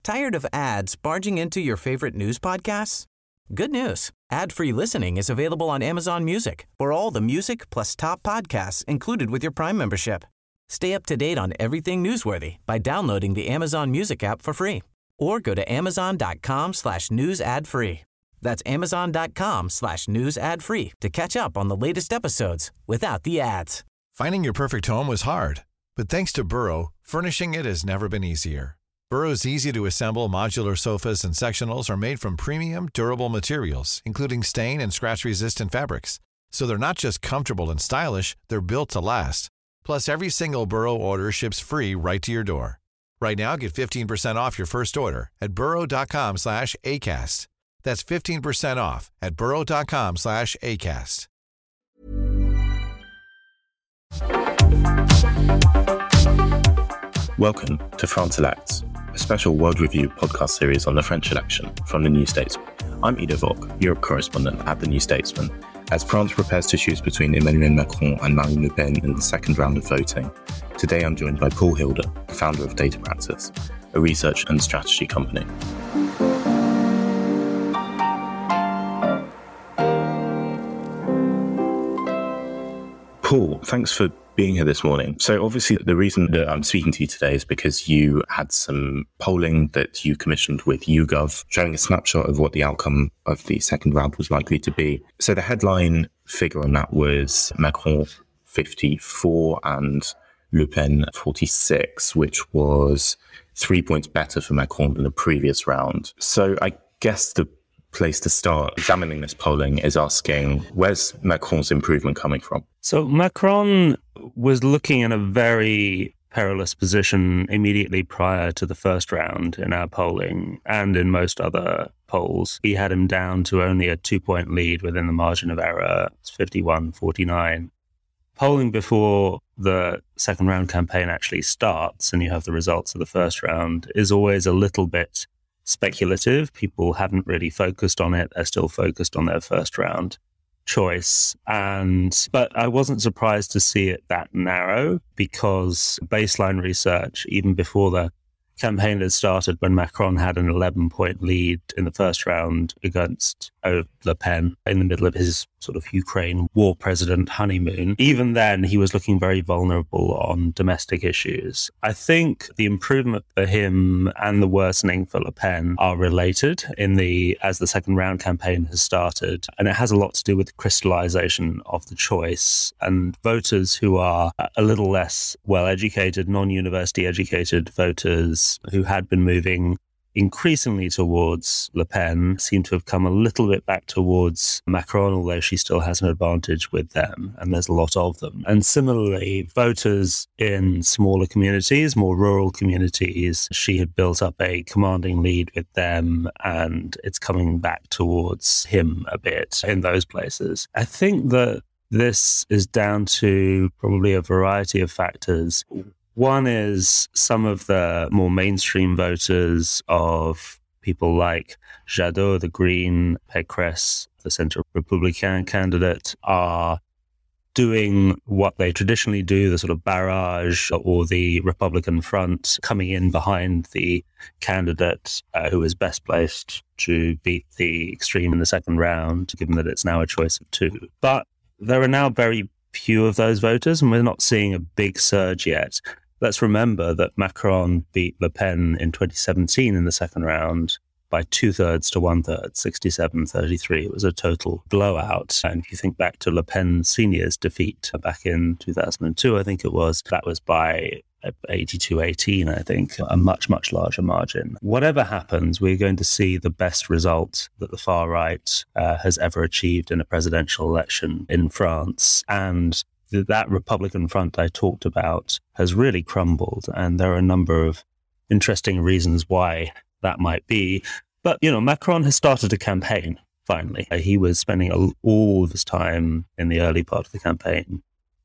Tired of ads barging into your favorite news podcasts? Good news. Ad-free listening is available on Amazon Music for all the music plus top podcasts included with your Prime membership. Stay up to date on everything newsworthy by downloading the Amazon Music app for free or go to amazon.com/news ad free. That's amazon.com/news ad free to catch up on the latest episodes without the ads. Finding your perfect home was hard, but thanks to Burrow, furnishing it has never been easier. Burrow's easy-to-assemble modular sofas and sectionals are made from premium, durable materials, including stain and scratch-resistant fabrics. So they're not just comfortable and stylish, they're built to last. Plus, every single Burrow order ships free right to your door. Right now, get 15% off your first order at burrow.com/ACAST. That's 15% off at burrow.com/ACAST. Welcome to France Elects, a special World Review podcast series on the French election from The New Statesman. I'm Ido Vock, Europe correspondent at The New Statesman. As France prepares to choose between Emmanuel Macron and Marine Le Pen in the second round of voting, today I'm joined by Paul Hilder, founder of Data Praxis, a research and strategy company. Paul, thanks for being here this morning. So obviously the reason that I'm speaking to you today is because you had some polling that you commissioned with YouGov showing a snapshot of what the outcome of the second round was likely to be. So the headline figure on that was Macron 54 and Le Pen 46, which was 3 points better for Macron than the previous round. So I guess the place to start examining this polling is asking, where's Macron's improvement coming from? So Macron was looking in a very perilous position immediately prior to the first round in our polling and in most other polls. He had him down to only a 2-point lead within the margin of error. It's 51-49. Polling before the second round campaign actually starts and you have the results of the first round is always a little bit speculative. People haven't really focused on it. They're still focused on their first round choice. But I wasn't surprised to see it that narrow because baseline research, even before the campaign had started, when Macron had an 11-point lead in the first round against Le Pen in the middle of his sort of Ukraine war president honeymoon, even then he was looking very vulnerable on domestic issues. I think the improvement for him and the worsening for Le Pen are related as the second round campaign has started, and it has a lot to do with the crystallization of the choice, and voters who are a little less well-educated, non-university educated voters who had been moving increasingly towards Le Pen seem to have come a little bit back towards Macron, although she still has an advantage with them, and there's a lot of them. And similarly, voters in smaller communities, more rural communities, she had built up a commanding lead with them, and it's coming back towards him a bit in those places. I think that this is down to probably a variety of factors. One is some of the more mainstream voters of people like Jadot, the Green, Pécresse, the Centre Républicain candidate, are doing what they traditionally do, the sort of barrage or the Republican front, coming in behind the candidate who is best placed to beat the extreme in the second round, given that it's now a choice of two. But there are now very few of those voters, and we're not seeing a big surge yet. Let's remember that Macron beat Le Pen in 2017 in the second round by 2/3 to 1/3, 67-33. It was a total blowout. And if you think back to Le Pen Senior's defeat back in 2002, I think it was, that was by 82-18, I think, a much, much larger margin. Whatever happens, we're going to see the best result that the far right has ever achieved in a presidential election in France. And that Republican front I talked about has really crumbled, and there are a number of interesting reasons why that might be. But, Macron has started a campaign, finally. He was spending all of his time in the early part of the campaign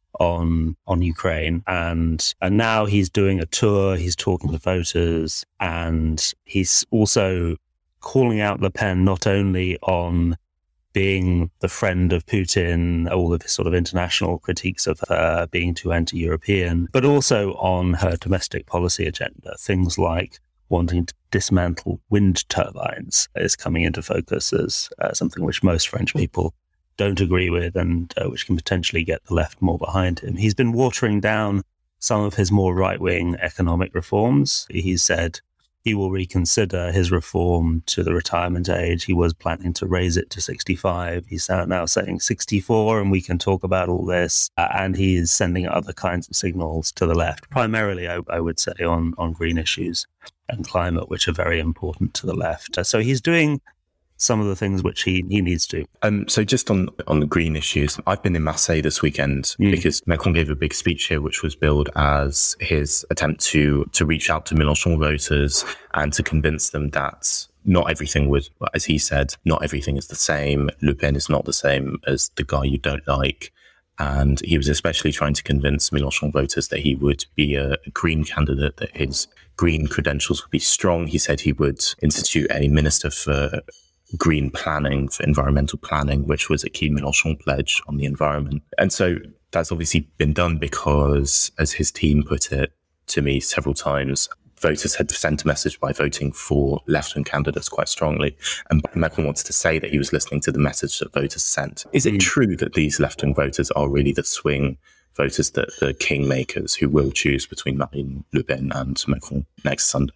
on Ukraine, and now he's doing a tour, he's talking to voters, and he's also calling out Le Pen not only on being the friend of Putin, all of his sort of international critiques of her being too anti-European, but also on her domestic policy agenda. Things like wanting to dismantle wind turbines is coming into focus as something which most French people don't agree with and which can potentially get the left more behind him. He's been watering down some of his more right-wing economic reforms. He said he will reconsider his reform to the retirement age. He was planning to raise it to 65. He's now saying 64, and we can talk about all this. And he is sending other kinds of signals to the left, primarily, I would say, on green issues and climate, which are very important to the left. So he's doing some of the things which he needs to. So just on the green issues, I've been in Marseille this weekend because Macron gave a big speech here, which was billed as his attempt to reach out to Mélenchon voters and to convince them that not everything would, as he said, not everything is the same. Le Pen is not the same as the guy you don't like. And he was especially trying to convince Mélenchon voters that he would be a green candidate, that his green credentials would be strong. He said he would institute a minister for green planning, for environmental planning, which was a key Mélenchon pledge on the environment. And so that's obviously been done because, as his team put it to me several times, voters had sent a message by voting for left-wing candidates quite strongly. And Macron wanted to say that he was listening to the message that voters sent. Is it true that these left-wing voters are really the swing voters, the kingmakers who will choose between Marine Le Pen and Macron next Sunday?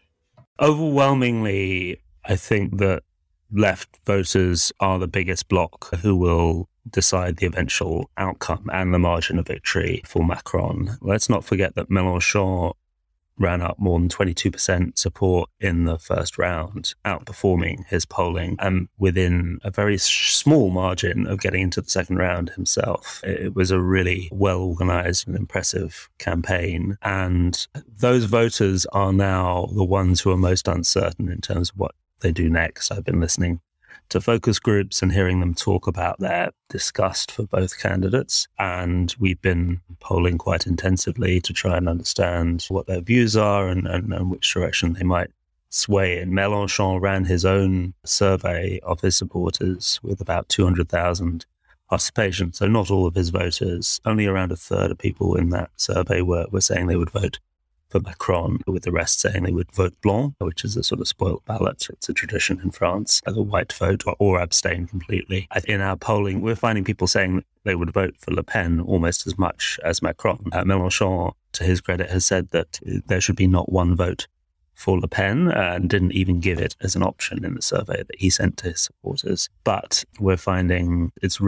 Overwhelmingly, I think that left voters are the biggest bloc who will decide the eventual outcome and the margin of victory for Macron. Let's not forget that Mélenchon ran up more than 22% support in the first round, outperforming his polling and within a very small margin of getting into the second round himself. It was a really well-organized and impressive campaign. And those voters are now the ones who are most uncertain in terms of what they do next. I've been listening to focus groups and hearing them talk about their disgust for both candidates. And we've been polling quite intensively to try and understand what their views are and which direction they might sway in. Mélenchon ran his own survey of his supporters with about 200,000 participation. So not all of his voters, only around a third of people in that survey were saying they would vote for Macron, with the rest saying they would vote blanc, which is a sort of spoiled ballot. It's a tradition in France, the white vote, or abstain completely. In our polling, we're finding people saying they would vote for Le Pen almost as much as Macron. Mélenchon, to his credit, has said that there should be not one vote for Le Pen and didn't even give it as an option in the survey that he sent to his supporters. But we're finding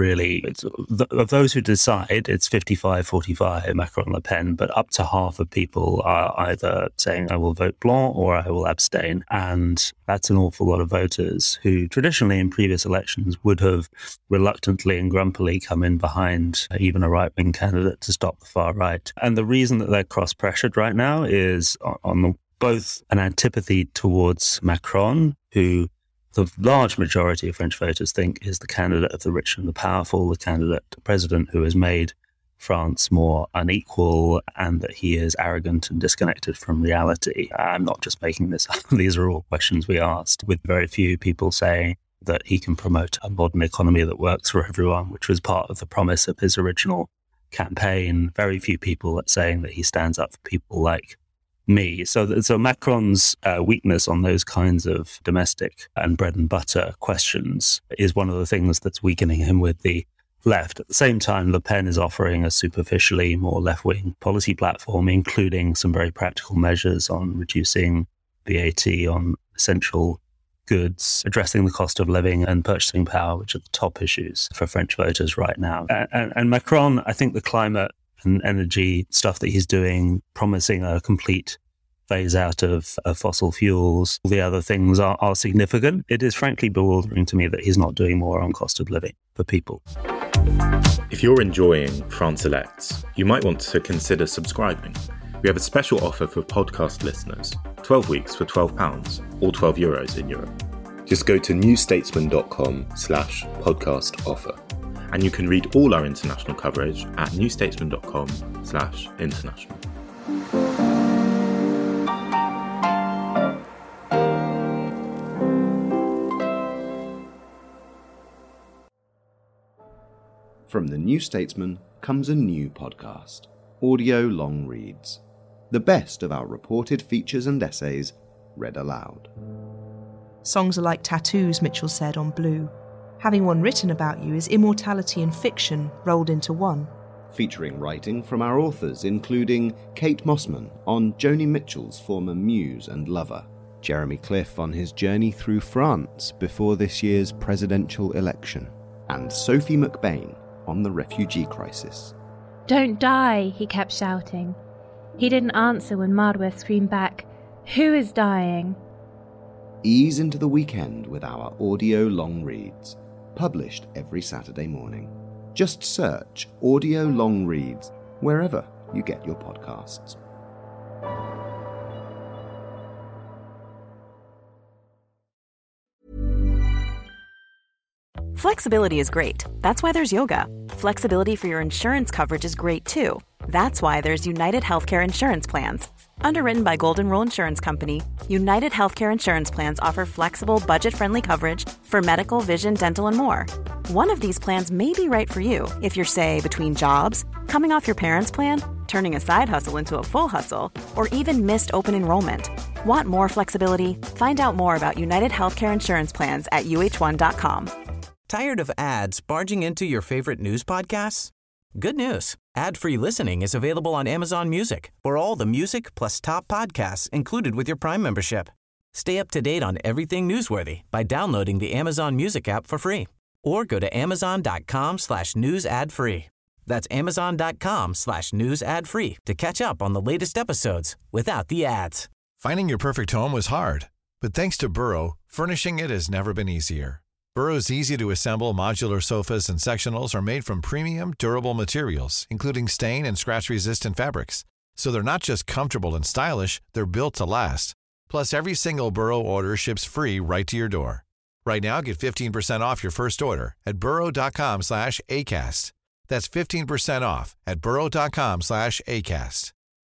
of those who decide, it's 55-45 Macron-Le Pen, but up to half of people are either saying I will vote blanc or I will abstain. And that's an awful lot of voters who traditionally in previous elections would have reluctantly and grumpily come in behind even a right-wing candidate to stop the far right. And the reason that they're cross-pressured right now is on both an antipathy towards Macron, who the large majority of French voters think is the candidate of the rich and the powerful, the candidate, the president who has made France more unequal, and that he is arrogant and disconnected from reality. I'm not just making this up. These are all questions we asked, with very few people saying that he can promote a modern economy that works for everyone, which was part of the promise of his original campaign. Very few people saying that he stands up for people like me. So Macron's weakness on those kinds of domestic and bread and butter questions is one of the things that's weakening him with the left. At the same time, Le Pen is offering a superficially more left-wing policy platform, including some very practical measures on reducing VAT on essential goods, addressing the cost of living and purchasing power, which are the top issues for French voters right now. And Macron, I think the climate and energy stuff that he's doing, promising a complete phase out of fossil fuels, all the other things are significant. It is frankly bewildering to me that he's not doing more on cost of living for people. If you're enjoying France Elects, you might want to consider subscribing. We have a special offer for podcast listeners, 12 weeks for £12 or €12 in Europe. Just go to newstatesman.com/podcast offer. And you can read all our international coverage at newstatesman.com/international. From The New Statesman comes a new podcast, Audio Long Reads. The best of our reported features and essays, read aloud. Songs are like tattoos, Mitchell said on Blue. Having one written about you is immortality and fiction rolled into one. Featuring writing from our authors, including Kate Mossman on Joni Mitchell's former muse and lover, Jeremy Cliff on his journey through France before this year's presidential election, and Sophie McBain on the refugee crisis. "Don't die," he kept shouting. He didn't answer when Mardware screamed back, "Who is dying?" Ease into the weekend with our audio long reads, published every Saturday morning. Just search Audio Long Reads wherever you get your podcasts. Flexibility is great. That's why there's yoga. Flexibility for your insurance coverage is great too. That's why there's United Healthcare Insurance Plans. Underwritten by Golden Rule Insurance Company, United Healthcare Insurance Plans offer flexible, budget-friendly coverage for medical, vision, dental, and more. One of these plans may be right for you if you're, say, between jobs, coming off your parents' plan, turning a side hustle into a full hustle, or even missed open enrollment. Want more flexibility? Find out more about United Healthcare Insurance Plans at uh1.com. Tired of ads barging into your favorite news podcasts? Good news. Ad-free listening is available on Amazon Music for all the music plus top podcasts included with your Prime membership. Stay up to date on everything newsworthy by downloading the Amazon Music app for free or go to amazon.com/news ad free. That's amazon.com/news ad free to catch up on the latest episodes without the ads. Finding your perfect home was hard, but thanks to Burrow, furnishing it has never been easier. Burrow's easy-to-assemble modular sofas and sectionals are made from premium, durable materials, including stain and scratch-resistant fabrics. So they're not just comfortable and stylish, they're built to last. Plus, every single Burrow order ships free right to your door. Right now, get 15% off your first order at burrow.com/ACAST. That's 15% off at burrow.com/ACAST.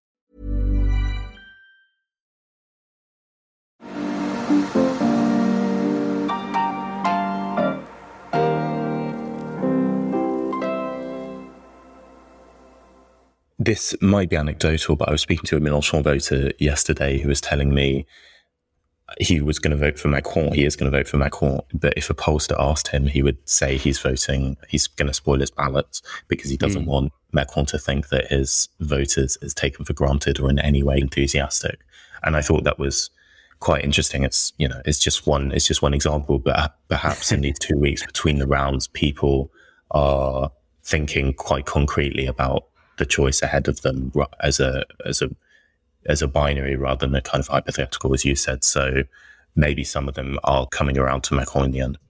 This might be anecdotal, but I was speaking to a Mélenchon voter yesterday who was telling me he was going to vote for Macron. He is going to vote for Macron. But if a pollster asked him, he would say he's going to spoil his ballot because he doesn't want Macron to think that his vote is taken for granted or in any way enthusiastic. And I thought that was quite interesting. It's just one example, but perhaps in these 2 weeks between the rounds, people are thinking quite concretely about the choice ahead of them as a binary rather than a kind of hypothetical, as you said. So maybe some of them are coming around to Macron in the end.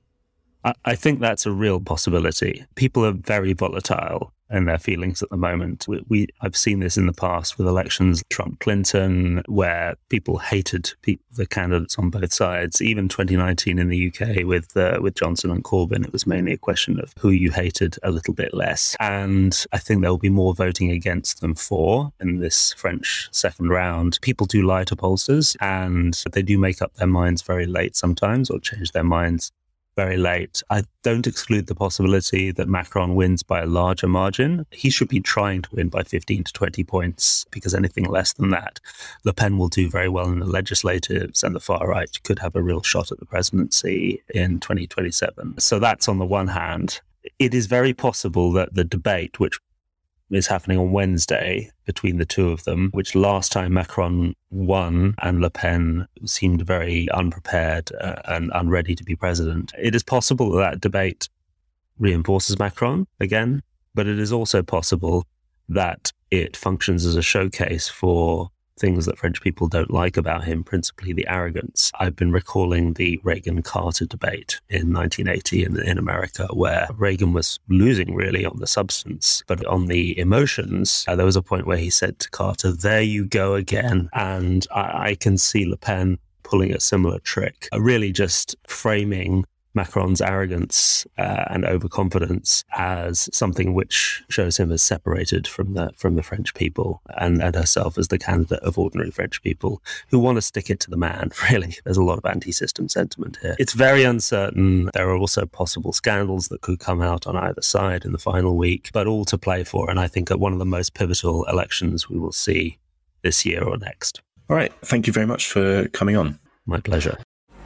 I think that's a real possibility. People are very volatile in their feelings at the moment. I've seen this in the past with elections, Trump-Clinton, where people hated the candidates on both sides. Even 2019 in the UK with Johnson and Corbyn, it was mainly a question of who you hated a little bit less. And I think there will be more voting against them for in this French second round. People do lie to pollsters and they do make up their minds very late sometimes or change their minds very late. I don't exclude the possibility that Macron wins by a larger margin. He should be trying to win by 15 to 20 points because anything less than that, Le Pen will do very well in the legislatives and the far right could have a real shot at the presidency in 2027. So that's on the one hand. It is very possible that the debate, which is happening on Wednesday between the two of them, which last time Macron won and Le Pen seemed very unprepared and unready to be president. It is possible that debate reinforces Macron again, but it is also possible that it functions as a showcase for things that French people don't like about him, principally the arrogance. I've been recalling the Reagan-Carter debate in 1980 in America, where Reagan was losing really on the substance, but on the emotions, there was a point where he said to Carter, "There you go again." And I can see Le Pen pulling a similar trick, really just framing Macron's arrogance and overconfidence as something which shows him as separated from the French people and herself as the candidate of ordinary French people who want to stick it to the man, really. There's a lot of anti-system sentiment here. It's very uncertain. There are also possible scandals that could come out on either side in the final week, but all to play for. And I think at one of the most pivotal elections we will see this year or next. All right. Thank you very much for coming on. My pleasure.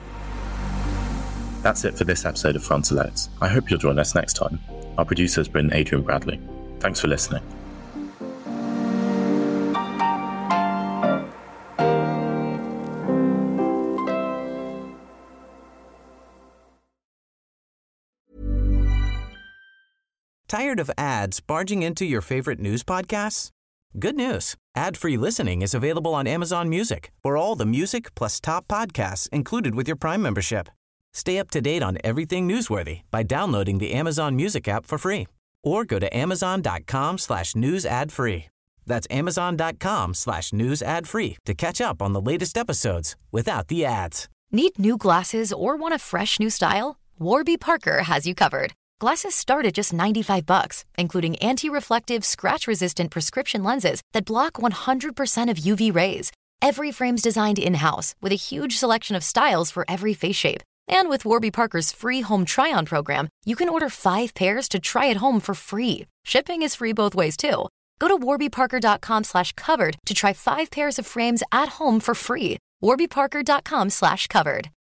That's it for this episode of France Alerts. I hope you'll join us next time. Our producer has been Adrian Bradley. Thanks for listening. Tired of ads barging into your favorite news podcasts? Good news. Ad-free listening is available on Amazon Music for all the music plus top podcasts included with your Prime membership. Stay up to date on everything newsworthy by downloading the Amazon Music app for free or go to amazon.com/news ad free. That's amazon.com/news ad free to catch up on the latest episodes without the ads. Need new glasses or want a fresh new style? Warby Parker has you covered. Glasses start at just $95, including anti-reflective, scratch-resistant prescription lenses that block 100% of UV rays. Every frame's designed in-house with a huge selection of styles for every face shape. And with Warby Parker's free home try-on program, you can order 5 pairs to try at home for free. Shipping is free both ways, too. Go to warbyparker.com/covered to try 5 pairs of frames at home for free. warbyparker.com/covered.